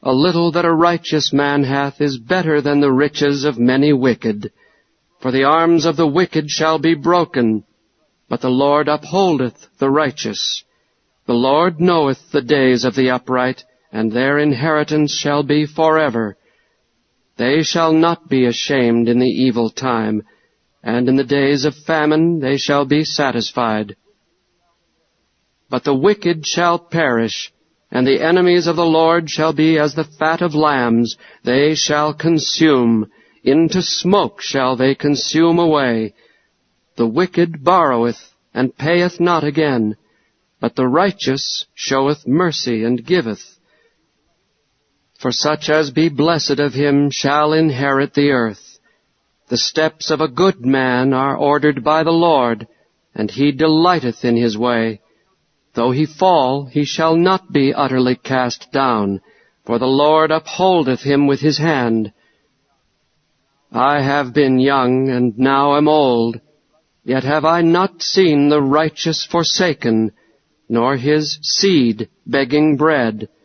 A little that a righteous man hath is better than the riches of many wicked. For the arms of the wicked shall be broken, but the Lord upholdeth the righteous. The Lord knoweth the days of the upright, and their inheritance shall be forever. They shall not be ashamed in the evil time, and in the days of famine they shall be satisfied. But the wicked shall perish, and the enemies of the Lord shall be as the fat of lambs. They shall consume, into smoke shall they consume away. The wicked borroweth, and payeth not again, but the righteous showeth mercy and giveth. For such as be blessed of him shall inherit the earth. The steps of a good man are ordered by the Lord, and he delighteth in his way. Though he fall, he shall not be utterly cast down, for the Lord upholdeth him with his hand. I have been young, and now am old, yet have I not seen the righteous forsaken, nor his seed begging bread.